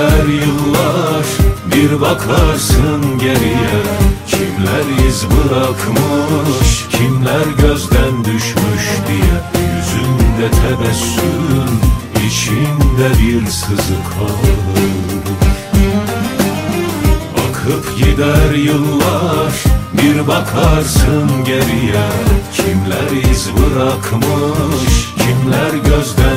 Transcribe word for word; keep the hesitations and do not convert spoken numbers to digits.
gider yıllar, bir bakarsın geriye. Kimler iz bırakmış, kimler gözden düşmüş diye. Yüzünde tebessüm, içinde bir sızı kalır. Akıp gider yıllar, bir bakarsın geriye. Kimler iz bırakmış, kimler gözden